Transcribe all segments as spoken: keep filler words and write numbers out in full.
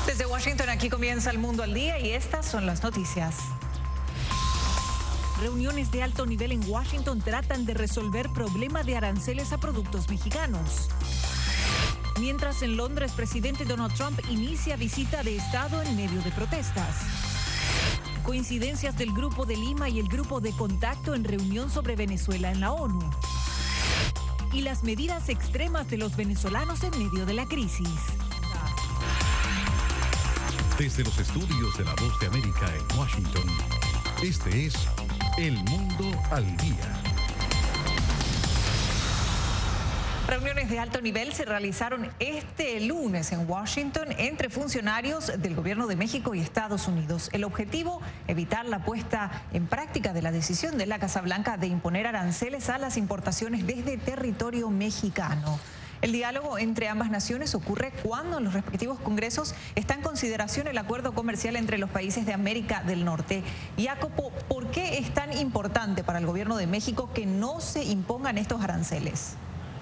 Desde Washington, aquí comienza El Mundo al Día y estas son las noticias. Reuniones de alto nivel en Washington tratan de resolver problema de aranceles a productos mexicanos. Mientras en Londres, presidente Donald Trump inicia visita de Estado en medio de protestas. Coincidencias del Grupo de Lima y el Grupo de Contacto en reunión sobre Venezuela en la ONU. Y las medidas extremas de los venezolanos en medio de la crisis. Desde los estudios de La Voz de América en Washington, este es El Mundo al Día. Reuniones de alto nivel se realizaron este lunes en Washington entre funcionarios del Gobierno de México y Estados Unidos. El objetivo, evitar la puesta en práctica de la decisión de la Casa Blanca de imponer aranceles a las importaciones desde territorio mexicano. El diálogo entre ambas naciones ocurre cuando en los respectivos congresos está en consideración el acuerdo comercial entre los países de América del Norte. Jacopo, ¿por qué es tan importante para el Gobierno de México que no se impongan estos aranceles?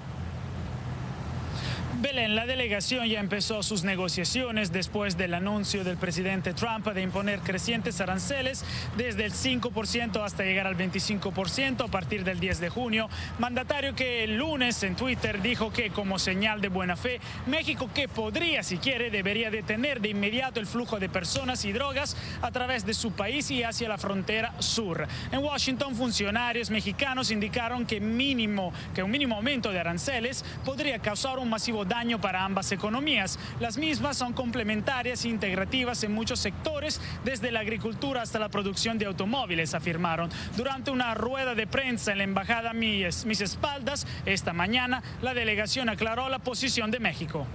Belén, la delegación ya empezó sus negociaciones después del anuncio del presidente Trump de imponer crecientes aranceles desde el cinco por ciento hasta llegar al veinticinco por ciento a partir del diez de junio. Mandatario que el lunes en Twitter dijo que como señal de buena fe, México que podría, si quiere, debería detener de inmediato el flujo de personas y drogas a través de su país y hacia la frontera sur. En Washington, funcionarios mexicanos indicaron que, mínimo, que un mínimo aumento de aranceles podría causar un masivo daño daño para ambas economías. Las mismas son complementarias e integrativas en muchos sectores, desde la agricultura hasta la producción de automóviles, afirmaron. Durante una rueda de prensa en la embajada a mis, mis espaldas, esta mañana, la delegación aclaró la posición de México.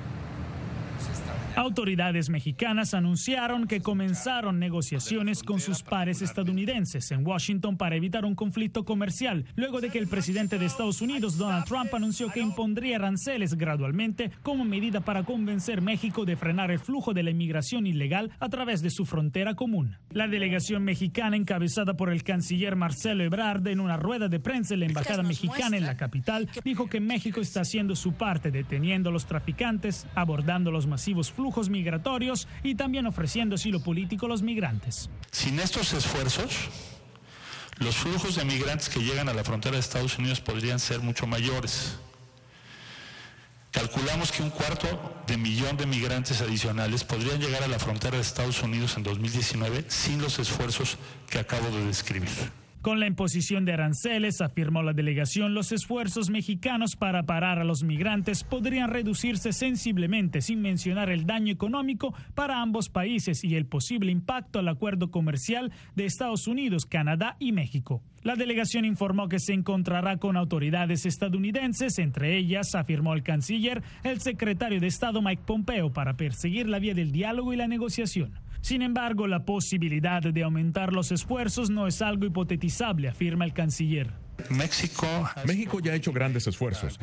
Autoridades mexicanas anunciaron que comenzaron negociaciones con sus pares estadounidenses en Washington para evitar un conflicto comercial, luego de que el presidente de Estados Unidos, Donald Trump, anunció que impondría aranceles gradualmente como medida para convencer a México de frenar el flujo de la inmigración ilegal a través de su frontera común. La delegación mexicana, encabezada por el canciller Marcelo Ebrard, en una rueda de prensa en la embajada mexicana en la capital, dijo que México está haciendo su parte deteniendo a los traficantes, abordando los masivos flujos flujos migratorios y también ofreciendo asilo político a los migrantes. Sin estos esfuerzos, los flujos de migrantes que llegan a la frontera de Estados Unidos podrían ser mucho mayores. Calculamos que un cuarto de millón de migrantes adicionales podrían llegar a la frontera de Estados Unidos en dos mil diecinueve sin los esfuerzos que acabo de describir. Con la imposición de aranceles, afirmó la delegación, los esfuerzos mexicanos para parar a los migrantes podrían reducirse sensiblemente, sin mencionar el daño económico para ambos países y el posible impacto al acuerdo comercial de Estados Unidos, Canadá y México. La delegación informó que se encontrará con autoridades estadounidenses, entre ellas, afirmó el canciller, el secretario de Estado Mike Pompeo, para perseguir la vía del diálogo y la negociación. Sin embargo, la posibilidad de aumentar los esfuerzos no es algo hipotetizable, afirma el canciller. México, México ya ha hecho grandes esfuerzos.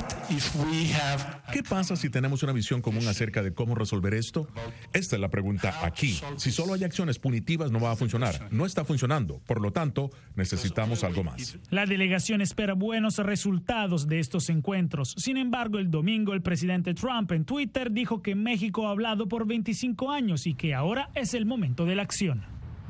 ¿Qué pasa si tenemos una visión común acerca de cómo resolver esto? Esta es la pregunta aquí. Si solo hay acciones punitivas no va a funcionar. No está funcionando. Por lo tanto, necesitamos algo más. La delegación espera buenos resultados de estos encuentros. Sin embargo, el domingo el presidente Trump en Twitter dijo que México ha hablado por veinticinco años y que ahora es el momento de la acción.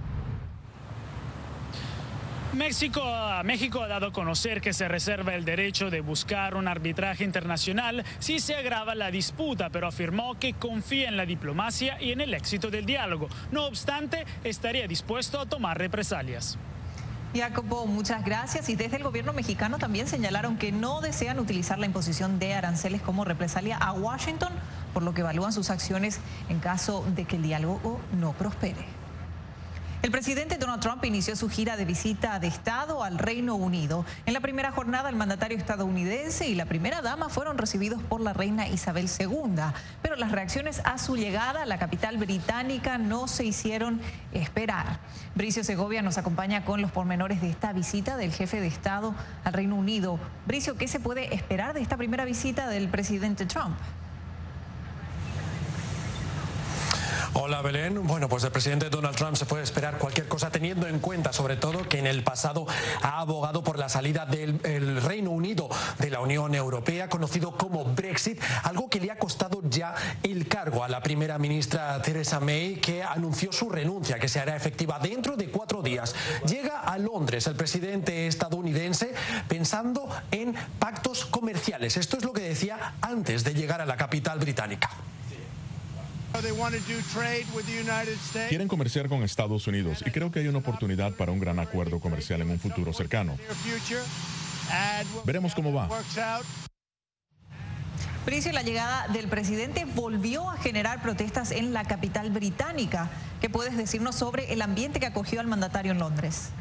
México, México ha dado a conocer que se reserva el derecho de buscar un arbitraje internacional si se agrava la disputa, pero afirmó que confía en la diplomacia y en el éxito del diálogo. No obstante, estaría dispuesto a tomar represalias. Jacopo, muchas gracias. Y desde el gobierno mexicano también señalaron que no desean utilizar la imposición de aranceles como represalia a Washington, por lo que evalúan sus acciones en caso de que el diálogo no prospere. El presidente Donald Trump inició su gira de visita de Estado al Reino Unido. En la primera jornada, el mandatario estadounidense y la primera dama fueron recibidos por la reina Isabel segunda. Pero las reacciones a su llegada a la capital británica no se hicieron esperar. Bricio Segovia nos acompaña con los pormenores de esta visita del jefe de Estado al Reino Unido. Bricio, ¿qué se puede esperar de esta primera visita del presidente Trump? Hola Belén. Bueno, pues del presidente Donald Trump se puede esperar cualquier cosa, teniendo en cuenta sobre todo que en el pasado ha abogado por la salida del el Reino Unido de la Unión Europea, conocido como Brexit, algo que le ha costado ya el cargo a la primera ministra Theresa May, que anunció su renuncia, que se hará efectiva dentro de cuatro días. Llega a Londres el presidente estadounidense pensando en pactos comerciales. Esto es lo que decía antes de llegar a la capital británica. Quieren comerciar con Estados Unidos y creo que hay una oportunidad para un gran acuerdo comercial en un futuro cercano. Veremos cómo va. Patricio, la llegada del presidente volvió a generar protestas en la capital británica. ¿Qué puedes decirnos sobre el ambiente que acogió al mandatario en Londres?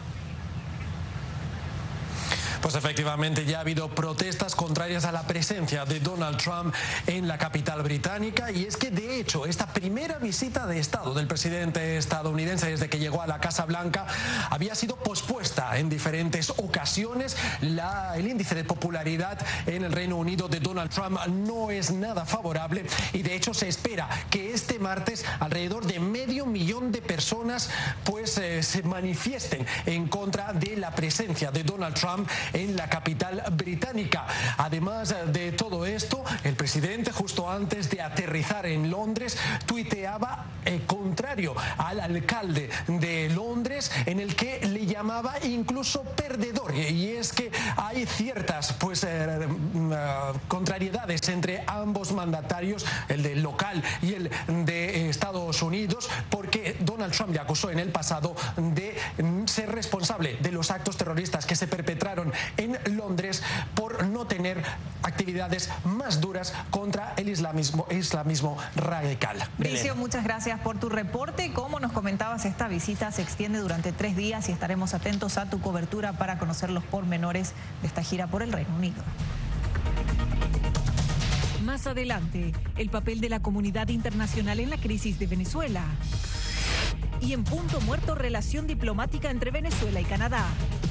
Pues efectivamente ya ha habido protestas contrarias a la presencia de Donald Trump en la capital británica, y es que de hecho esta primera visita de Estado del presidente estadounidense desde que llegó a la Casa Blanca había sido pospuesta en diferentes ocasiones. La, el índice de popularidad en el Reino Unido de Donald Trump no es nada favorable, y de hecho se espera que este martes alrededor de medio millón de personas pues eh, se manifiesten en contra de la presencia de Donald Trump en la capital británica. Además de todo esto, el presidente, justo antes de aterrizar en Londres, tuiteaba eh, contrario al alcalde de Londres, en el que le llamaba incluso perdedor. Y es que hay ciertas pues eh, uh, contrariedades entre ambos mandatarios, el del local y el de Estados Unidos, porque Donald Trump le acusó en el pasado de ser responsable de los actos terroristas que se perpetraron en Londres por no tener actividades más duras contra el islamismo, islamismo radical. Bricio, muchas gracias por tu reporte. Como nos comentabas, esta visita se extiende durante tres días y estaremos atentos a tu cobertura para conocer los pormenores de esta gira por el Reino Unido. Más adelante, el papel de la comunidad internacional en la crisis de Venezuela. Y en punto muerto, relación diplomática entre Venezuela y Canadá.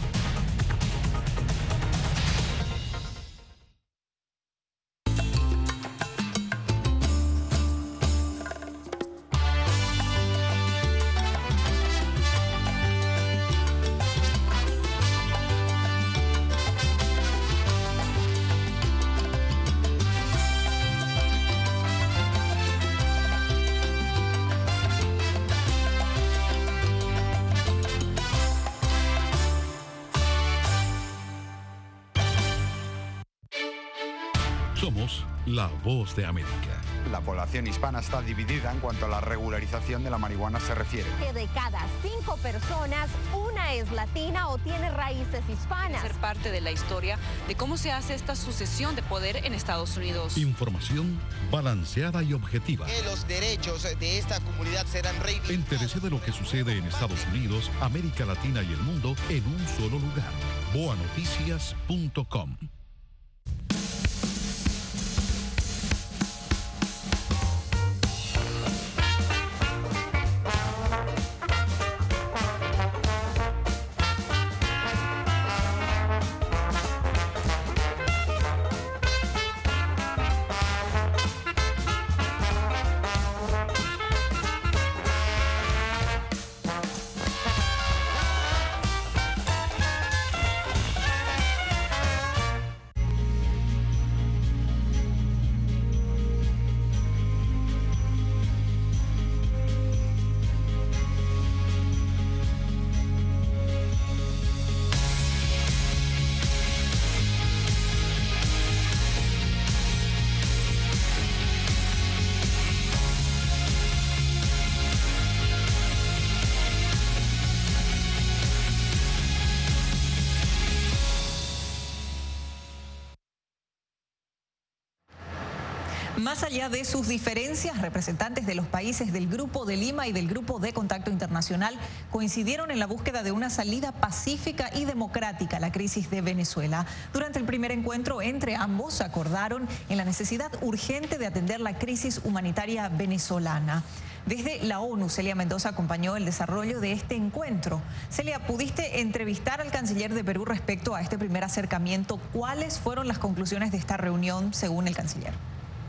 Somos la voz de América. La población hispana está dividida en cuanto a la regularización de la marihuana se refiere. Que de cada cinco personas, una es latina o tiene raíces hispanas. Ser parte de la historia de cómo se hace esta sucesión de poder en Estados Unidos. Información balanceada y objetiva. Que los derechos de esta comunidad serán reivindicados. Entérese de lo que sucede en Estados Unidos, América Latina y el mundo en un solo lugar. boa noticias punto com. Más allá de sus diferencias, representantes de los países del Grupo de Lima y del Grupo de Contacto Internacional coincidieron en la búsqueda de una salida pacífica y democrática a la crisis de Venezuela. Durante el primer encuentro entre ambos acordaron en la necesidad urgente de atender la crisis humanitaria venezolana. Desde la ONU, Celia Mendoza acompañó el desarrollo de este encuentro. Celia, ¿pudiste entrevistar al canciller de Perú respecto a este primer acercamiento? ¿Cuáles fueron las conclusiones de esta reunión según el canciller?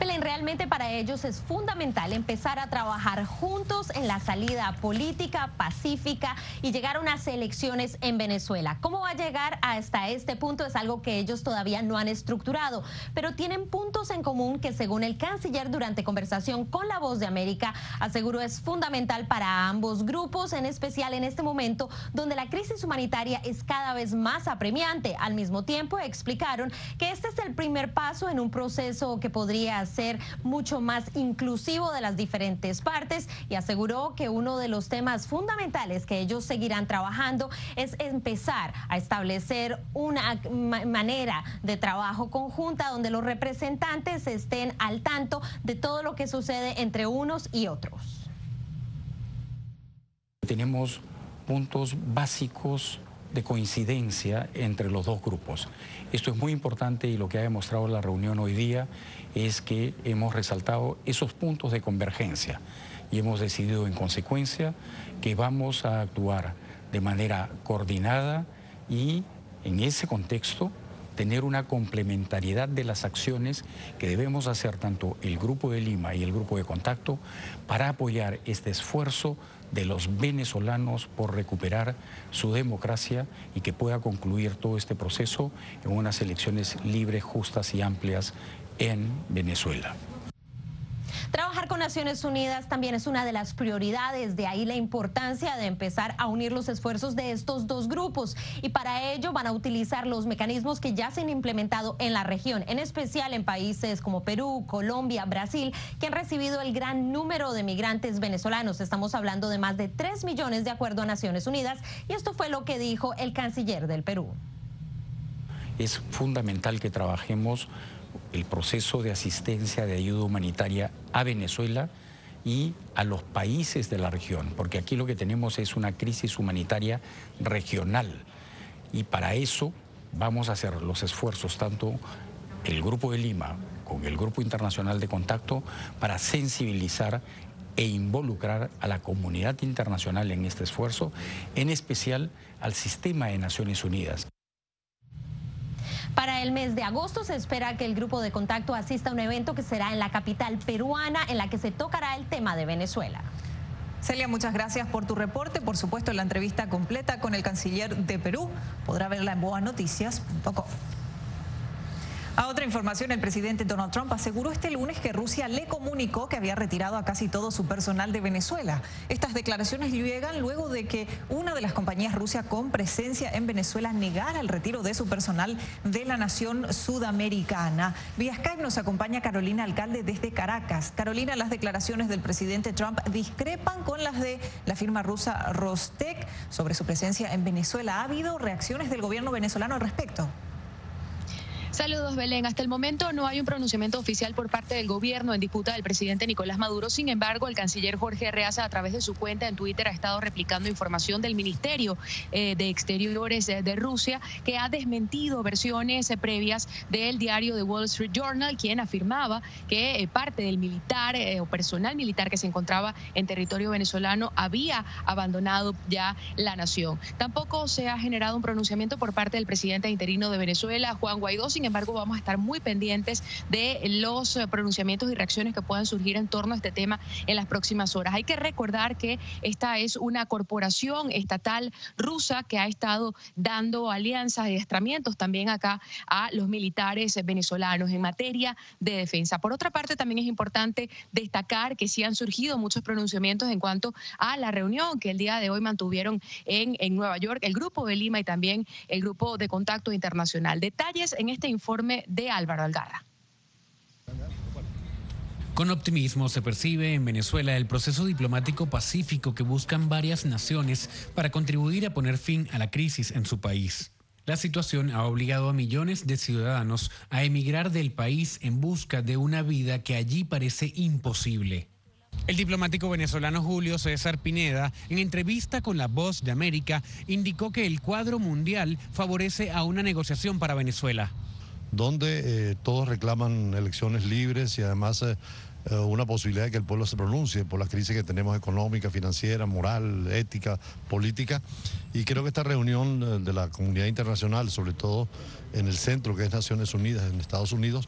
Belén, realmente para ellos es fundamental empezar a trabajar juntos en la salida política, pacífica y llegar a unas elecciones en Venezuela. ¿Cómo va a llegar hasta este punto? Es algo que ellos todavía no han estructurado, pero tienen puntos en común que, según el canciller durante conversación con La Voz de América, aseguró es fundamental para ambos grupos, en especial en este momento donde la crisis humanitaria es cada vez más apremiante. Al mismo tiempo, explicaron que este es el primer paso en un proceso que podría ser mucho más inclusivo de las diferentes partes, y aseguró que uno de los temas fundamentales que ellos seguirán trabajando es empezar a establecer una ma- manera de trabajo conjunta donde los representantes estén al tanto de todo lo que sucede entre unos y otros. Tenemos puntos básicos de coincidencia entre los dos grupos. Esto es muy importante y lo que ha demostrado la reunión hoy día es que hemos resaltado esos puntos de convergencia y hemos decidido en consecuencia que vamos a actuar de manera coordinada y en ese contexto tener una complementariedad de las acciones que debemos hacer tanto el Grupo de Lima y el Grupo de Contacto para apoyar este esfuerzo de los venezolanos por recuperar su democracia y que pueda concluir todo este proceso en unas elecciones libres, justas y amplias en Venezuela. Trabajar con Naciones Unidas también es una de las prioridades, de ahí la importancia de empezar a unir los esfuerzos de estos dos grupos, y para ello van a utilizar los mecanismos que ya se han implementado en la región, en especial en países como Perú, Colombia, Brasil, que han recibido el gran número de migrantes venezolanos. Estamos hablando de más de tres millones de acuerdo a Naciones Unidas, y esto fue lo que dijo el canciller del Perú. Es fundamental que trabajemos el proceso de asistencia de ayuda humanitaria a Venezuela y a los países de la región, porque aquí lo que tenemos es una crisis humanitaria regional y para eso vamos a hacer los esfuerzos, tanto el Grupo de Lima con el Grupo Internacional de Contacto, para sensibilizar e involucrar a la comunidad internacional en este esfuerzo, en especial al sistema de Naciones Unidas. Para el mes de agosto se espera que el Grupo de Contacto asista a un evento que será en la capital peruana, en la que se tocará el tema de Venezuela. Celia, muchas gracias por tu reporte. Por supuesto, la entrevista completa con el canciller de Perú podrá verla en boa noticias punto com. A otra información, el presidente Donald Trump aseguró este lunes que Rusia le comunicó que había retirado a casi todo su personal de Venezuela. Estas declaraciones llegan luego de que una de las compañías rusas con presencia en Venezuela negara el retiro de su personal de la nación sudamericana. Vía Skype nos acompaña Carolina Alcalde desde Caracas. Carolina, las declaraciones del presidente Trump discrepan con las de la firma rusa Rostec sobre su presencia en Venezuela. ¿Ha habido reacciones del gobierno venezolano al respecto? Saludos, Belén. Hasta el momento no hay un pronunciamiento oficial por parte del gobierno en disputa del presidente Nicolás Maduro. Sin embargo, el canciller Jorge Arreaza, a través de su cuenta en Twitter, ha estado replicando información del Ministerio eh, de Exteriores de, de Rusia, que ha desmentido versiones eh, previas del diario The Wall Street Journal, quien afirmaba que eh, parte del militar eh, o personal militar que se encontraba en territorio venezolano había abandonado ya la nación. Tampoco se ha generado un pronunciamiento por parte del presidente interino de Venezuela, Juan Guaidó. Sin embargo, vamos a estar muy pendientes de los pronunciamientos y reacciones que puedan surgir en torno a este tema en las próximas horas. Hay que recordar que esta es una corporación estatal rusa que ha estado dando alianzas y adiestramientos también acá a los militares venezolanos en materia de defensa. Por otra parte, también es importante destacar que sí han surgido muchos pronunciamientos en cuanto a la reunión que el día de hoy mantuvieron en, en Nueva York, el Grupo de Lima y también el Grupo de Contacto Internacional. Detalles en este informe de Álvaro Algarra. Con optimismo se percibe en Venezuela el proceso diplomático pacífico que buscan varias naciones para contribuir a poner fin a la crisis en su país. La situación ha obligado a millones de ciudadanos a emigrar del país en busca de una vida que allí parece imposible. El diplomático venezolano Julio César Pineda, en entrevista con La Voz de América, indicó que el cuadro mundial favorece a una negociación para Venezuela, donde eh, todos reclaman elecciones libres y además eh, eh, una posibilidad de que el pueblo se pronuncie por las crisis que tenemos económica, financiera, moral, ética, política. Y creo que esta reunión de la comunidad internacional, sobre todo en el centro que es Naciones Unidas, en Estados Unidos,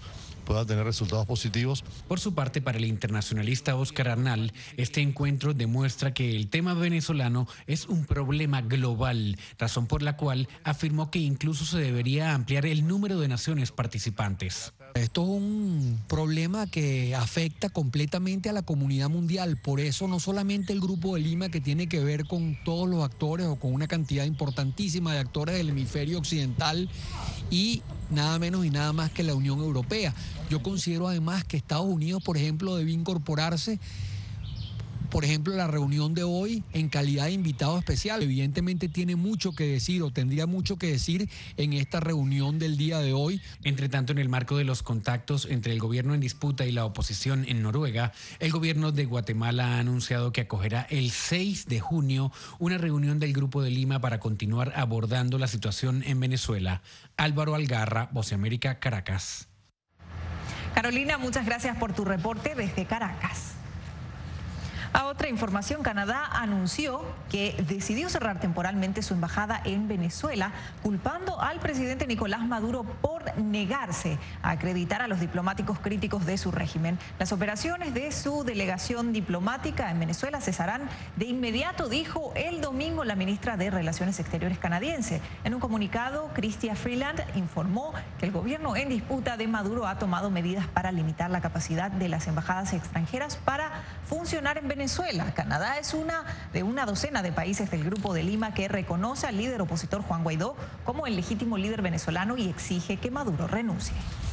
pueda tener resultados positivos. Por su parte, para el internacionalista Oscar Arnal, este encuentro demuestra que el tema venezolano es un problema global, razón por la cual afirmó que incluso se debería ampliar el número de naciones participantes. Esto es un problema que afecta completamente a la comunidad mundial, por eso no solamente el Grupo de Lima, que tiene que ver con todos los actores o con una cantidad importantísima de actores del hemisferio occidental y nada menos y nada más que la Unión Europea. Yo considero además que Estados Unidos, por ejemplo, debe incorporarse, por ejemplo, la reunión de hoy en calidad de invitado especial. Evidentemente tiene mucho que decir o tendría mucho que decir en esta reunión del día de hoy. Entre tanto, en el marco de los contactos entre el gobierno en disputa y la oposición en Noruega, el gobierno de Guatemala ha anunciado que acogerá el seis de junio una reunión del Grupo de Lima para continuar abordando la situación en Venezuela. Álvaro Algarra, Voz de América, Caracas. Carolina, muchas gracias por tu reporte desde Caracas. A otra información, Canadá anunció que decidió cerrar temporalmente su embajada en Venezuela, culpando al presidente Nicolás Maduro por negarse a acreditar a los diplomáticos críticos de su régimen. Las operaciones de su delegación diplomática en Venezuela cesarán de inmediato, dijo el domingo la ministra de Relaciones Exteriores canadiense. En un comunicado, Chrystia Freeland informó que el gobierno en disputa de Maduro ha tomado medidas para limitar la capacidad de las embajadas extranjeras para funcionar en Venezuela. Canadá es una de una docena de países del Grupo de Lima que reconoce al líder opositor Juan Guaidó como el legítimo líder venezolano y exige que Maduro renuncie.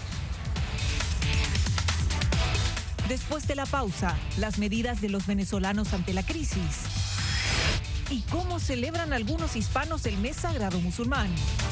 Después de la pausa, las medidas de los venezolanos ante la crisis y cómo celebran algunos hispanos el mes sagrado musulmán.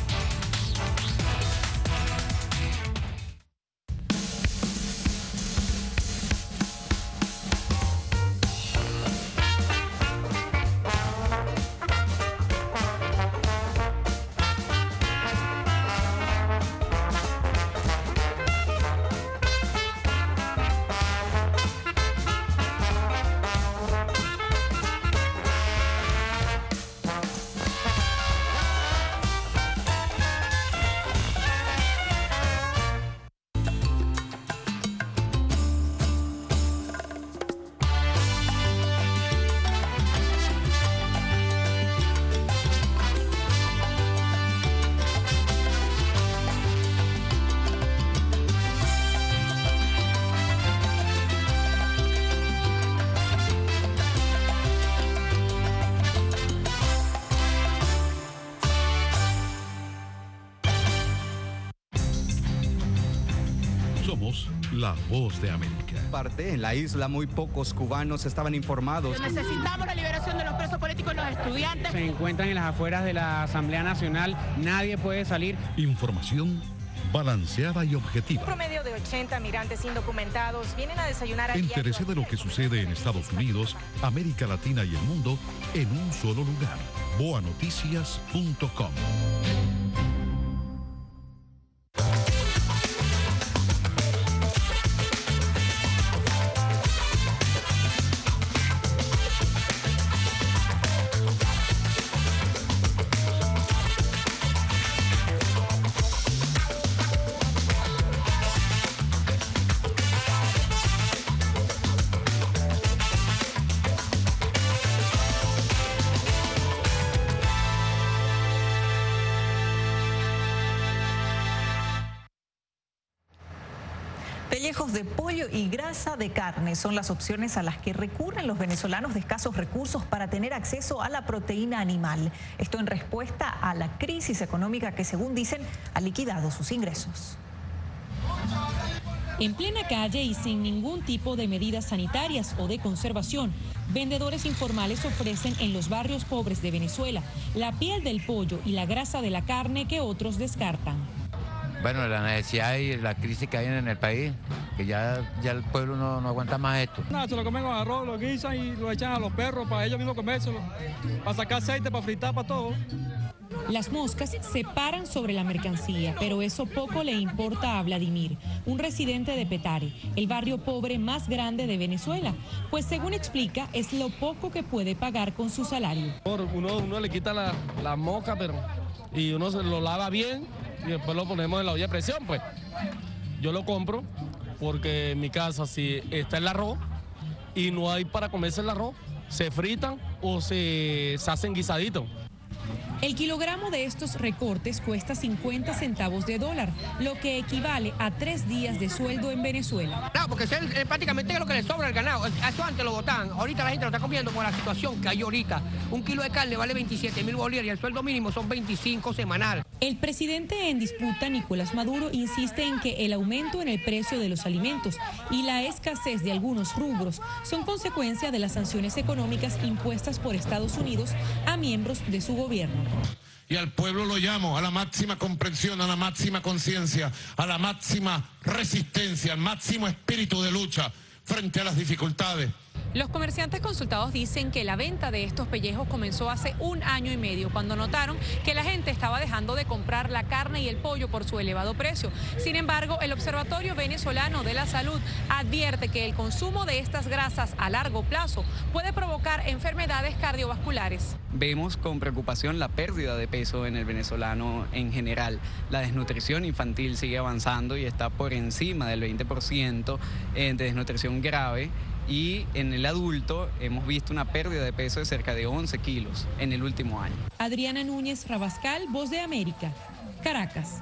La Voz de América. Parte en la isla muy pocos cubanos estaban informados. Necesitamos la liberación de los presos políticos y los estudiantes. Se encuentran en las afueras de la Asamblea Nacional, nadie puede salir. Información balanceada y objetiva. Un promedio de ochenta migrantes indocumentados vienen a desayunar a diario. Entérese de lo que sucede en Estados Unidos, América Latina y el mundo en un solo lugar. boa noticias punto com. Pellejos de pollo y grasa de carne son las opciones a las que recurren los venezolanos de escasos recursos para tener acceso a la proteína animal. Esto en respuesta a la crisis económica que, según dicen, ha liquidado sus ingresos. En plena calle y sin ningún tipo de medidas sanitarias o de conservación, vendedores informales ofrecen en los barrios pobres de Venezuela la piel del pollo y la grasa de la carne que otros descartan. Bueno, la necesidad y la crisis que hay en el país, que ya, ya el pueblo no, no aguanta más esto. Nada, se lo comen con arroz, lo guisan y lo echan a los perros para ellos mismos comérselo, para sacar aceite, para fritar, para todo. Las moscas se paran sobre la mercancía, pero eso poco le importa a Vladimir, un residente de Petare, el barrio pobre más grande de Venezuela, pues según explica, es lo poco que puede pagar con su salario. Uno, uno le quita la, la mosca, pero y uno se lo lava bien y después lo ponemos en la olla de presión, pues. Yo lo compro porque en mi casa si está el arroz y no hay para comerse el arroz, se fritan o se, se hacen guisaditos. El kilogramo de estos recortes cuesta cincuenta centavos de dólar, lo que equivale a tres días de sueldo en Venezuela. No, porque es, es prácticamente lo que le sobra al ganado. Eso antes lo botaban. Ahorita la gente lo está comiendo por la situación que hay ahorita. Un kilo de carne vale veintisiete mil bolívares y el sueldo mínimo son veinticinco semanal. El presidente en disputa, Nicolás Maduro, insiste en que el aumento en el precio de los alimentos y la escasez de algunos rubros son consecuencia de las sanciones económicas impuestas por Estados Unidos a miembros de su gobierno. Y al pueblo lo llamo a la máxima comprensión, a la máxima conciencia, a la máxima resistencia, al máximo espíritu de lucha frente a las dificultades. Los comerciantes consultados dicen que la venta de estos pellejos comenzó hace un año y medio, cuando notaron que la gente estaba dejando de comprar la carne y el pollo por su elevado precio. Sin embargo, el Observatorio Venezolano de la Salud advierte que el consumo de estas grasas a largo plazo puede provocar enfermedades cardiovasculares. Vemos con preocupación la pérdida de peso en el venezolano en general. La desnutrición infantil sigue avanzando y está por encima del veinte por ciento de desnutrición grave. Y en el adulto hemos visto una pérdida de peso de cerca de once kilos en el último año. Adriana Núñez Rabascal, Voz de América, Caracas.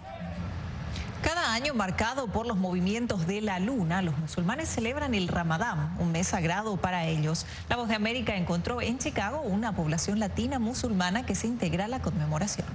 Cada año marcado por los movimientos de la luna, los musulmanes celebran el Ramadán, un mes sagrado para ellos. La Voz de América encontró en Chicago una población latina musulmana que se integra a la conmemoración.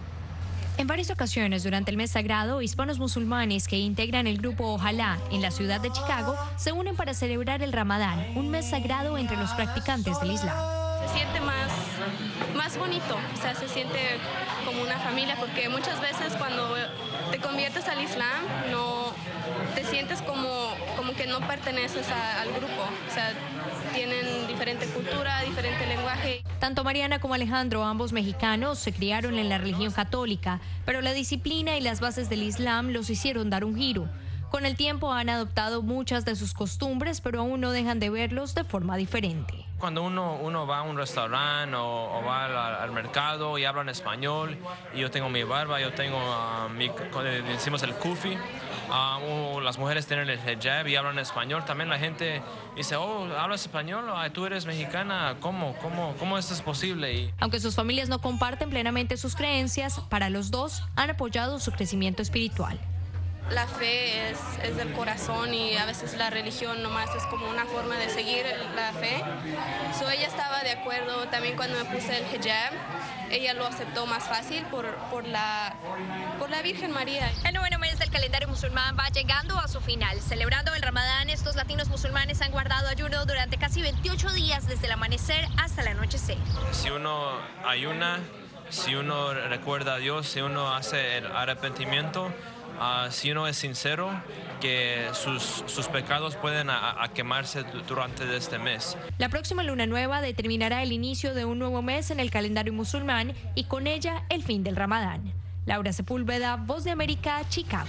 En varias ocasiones durante el mes sagrado, hispanos musulmanes que integran el grupo Ojalá en la ciudad de Chicago se unen para celebrar el Ramadán, un mes sagrado entre los practicantes del Islam. Se siente más, más bonito, o sea, se siente como una familia, porque muchas veces cuando te conviertes al Islam no te sientes como, como que no perteneces a, al grupo, o sea, tienen diferente cultura, diferente lenguaje. Tanto Mariana como Alejandro, ambos mexicanos, se criaron en la religión católica, pero la disciplina y las bases del Islam los hicieron dar un giro. Con el tiempo han adoptado muchas de sus costumbres, pero aún no dejan de verlos de forma diferente. Cuando uno, uno va a un restaurante o, o va al, al mercado y hablan español, y yo tengo mi barba, yo tengo uh, mi, decimos el kufi, uh, las mujeres tienen el hijab y hablan español, también la gente dice, oh, ¿hablas español? Tú eres mexicana, ¿cómo, cómo, cómo esto es posible? Y... Aunque sus familias no comparten plenamente sus creencias, para los dos han apoyado su crecimiento espiritual. La fe es, es del corazón y a veces la religión nomás es como una forma de seguir la fe. So, ella estaba de acuerdo también cuando me puse el hijab. Ella lo aceptó más fácil por, por, la, por la Virgen María. El noveno mes del calendario musulmán va llegando a su final. Celebrando el Ramadán, estos latinos musulmanes han guardado ayuno durante casi veintiocho días, desde el amanecer hasta el anochecer. Si uno ayuna, si uno recuerda a Dios, si uno hace el arrepentimiento, Uh, si uno es sincero, que sus, sus pecados pueden a, a quemarse durante este mes. La próxima luna nueva determinará el inicio de un nuevo mes en el calendario musulmán y con ella el fin del Ramadán. Laura Sepúlveda, Voz de América, Chicago.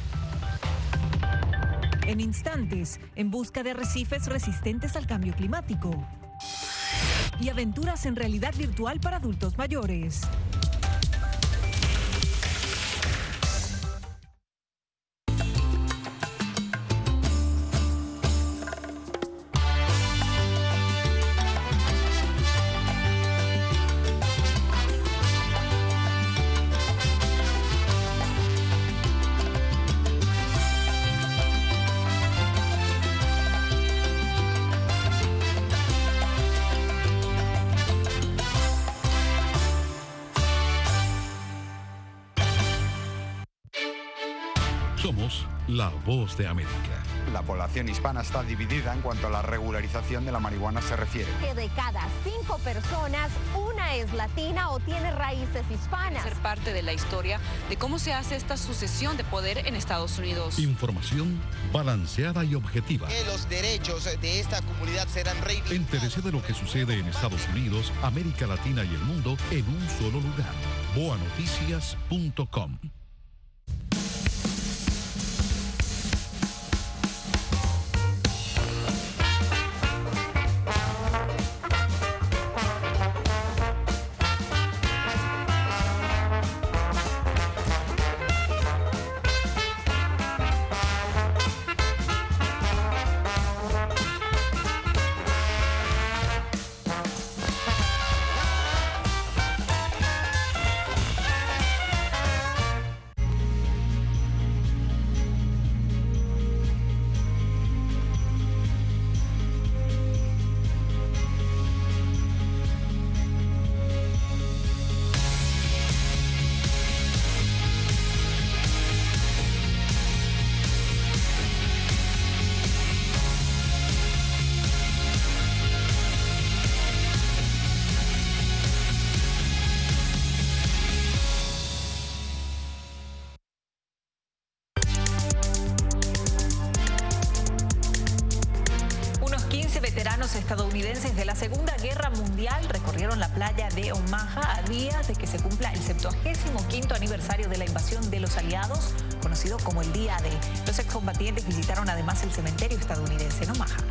En instantes, en busca de arrecifes resistentes al cambio climático. Y aventuras en realidad virtual para adultos mayores. Somos la Voz de América. La población hispana está dividida en cuanto a la regularización de la marihuana se refiere. Que de cada cinco personas, una es latina o tiene raíces hispanas. Ser parte de la historia de cómo se hace esta sucesión de poder en Estados Unidos. Información balanceada y objetiva. Que los derechos de esta comunidad serán reivindicados. Entérese de lo que sucede en Estados Unidos, América Latina y el mundo en un solo lugar. boa noticias punto com. veteranos estadounidenses de la Segunda Guerra Mundial recorrieron la playa de Omaha a días de que se cumpla el septuagésimo quinto aniversario de la invasión de los aliados, conocido como el Día D. Los excombatientes visitaron además el cementerio estadounidense en Omaha.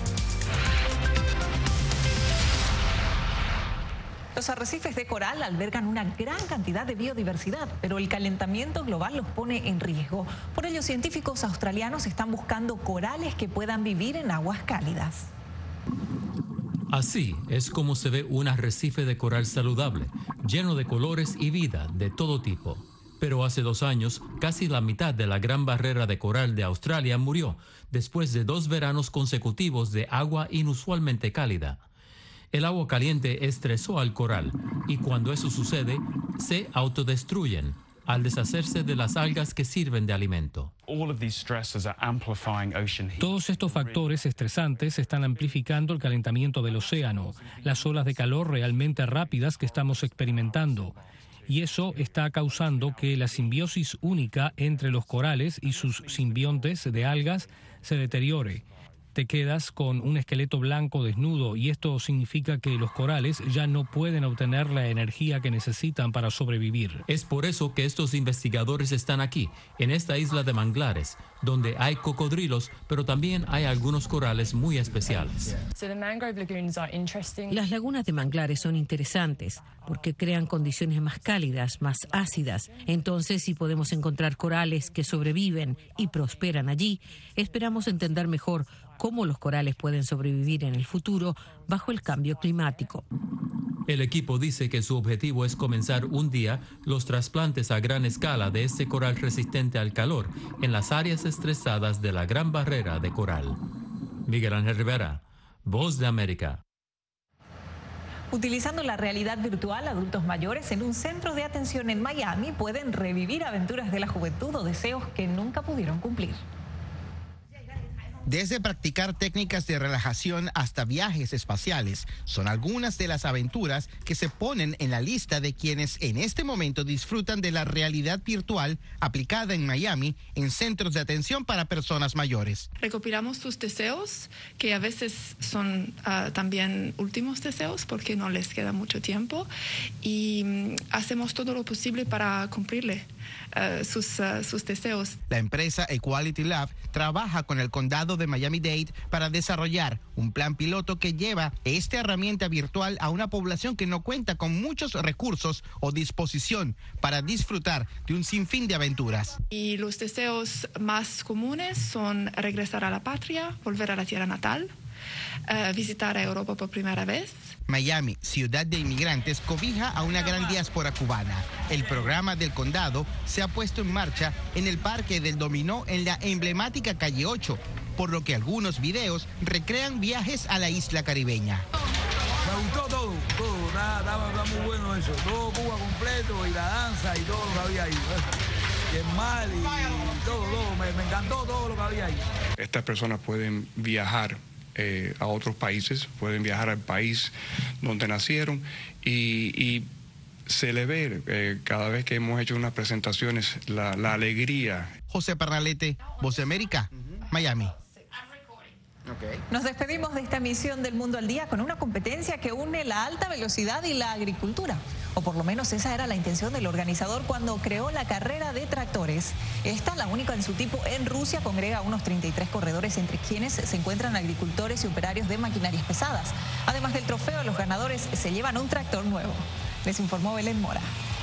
Los arrecifes de coral albergan una gran cantidad de biodiversidad, pero el calentamiento global los pone en riesgo. Por ello, científicos australianos están buscando corales que puedan vivir en aguas cálidas. Así es como se ve un arrecife de coral saludable, lleno de colores y vida de todo tipo. Pero hace dos años, casi la mitad de la gran barrera de coral de Australia murió, después de dos veranos consecutivos de agua inusualmente cálida. El agua caliente estresó al coral y cuando eso sucede, se autodestruyen al deshacerse de las algas que sirven de alimento. Todos estos factores estresantes están amplificando el calentamiento del océano, las olas de calor realmente rápidas que estamos experimentando. Y eso está causando que la simbiosis única entre los corales y sus simbiontes de algas se deteriore. Te quedas con un esqueleto blanco desnudo y esto significa que los corales ya no pueden obtener la energía que necesitan para sobrevivir. Es por eso que estos investigadores están aquí, en esta isla de manglares, donde hay cocodrilos, pero también hay algunos corales muy especiales. Las lagunas de manglares son interesantes porque crean condiciones más cálidas, más ácidas. Entonces, si podemos encontrar corales que sobreviven y prosperan allí, esperamos entender mejor cómo los corales pueden sobrevivir en el futuro bajo el cambio climático. El equipo dice que su objetivo es comenzar un día los trasplantes a gran escala de este coral resistente al calor en las áreas estresadas de la Gran Barrera de Coral. Miguel Ángel Rivera, Voz de América. Utilizando la realidad virtual, adultos mayores en un centro de atención en Miami pueden revivir aventuras de la juventud o deseos que nunca pudieron cumplir. Desde practicar técnicas de relajación hasta viajes espaciales, son algunas de las aventuras que se ponen en la lista de quienes en este momento disfrutan de la realidad virtual aplicada en Miami en centros de atención para personas mayores. Recopilamos sus deseos, que a veces son uh, también últimos deseos porque no les queda mucho tiempo, y um, hacemos todo lo posible para cumplirle uh, sus, uh, sus deseos. La empresa Equality Lab trabaja con el condado de Miami-Dade para desarrollar un plan piloto que lleva esta herramienta virtual a una población que no cuenta con muchos recursos o disposición para disfrutar de un sinfín de aventuras. Y los deseos más comunes son regresar a la patria, volver a la tierra natal, uh, visitar a Europa por primera vez. Miami, ciudad de inmigrantes, cobija a una gran diáspora cubana. El programa del condado se ha puesto en marcha en el Parque del Dominó en la emblemática Calle ocho, por lo que algunos videos recrean viajes a la isla caribeña. Me gustó todo, todo, está, está, está muy bueno eso, todo Cuba completo y la danza y todo lo que había ahí. Y el mar y todo, todo, me, me encantó todo lo que había ahí. Estas personas pueden viajar eh, a otros países, pueden viajar al país donde nacieron y, y se le ve eh, cada vez que hemos hecho unas presentaciones la, la alegría. José Pernalete, Voz de América, Miami. Okay. Nos despedimos de esta emisión del Mundo al Día con una competencia que une la alta velocidad y la agricultura. O por lo menos esa era la intención del organizador cuando creó la carrera de tractores. Esta, la única en su tipo en Rusia, congrega unos treinta y tres corredores, entre quienes se encuentran agricultores y operarios de maquinarias pesadas. Además del trofeo, los ganadores se llevan un tractor nuevo. Les informó Belén Mora.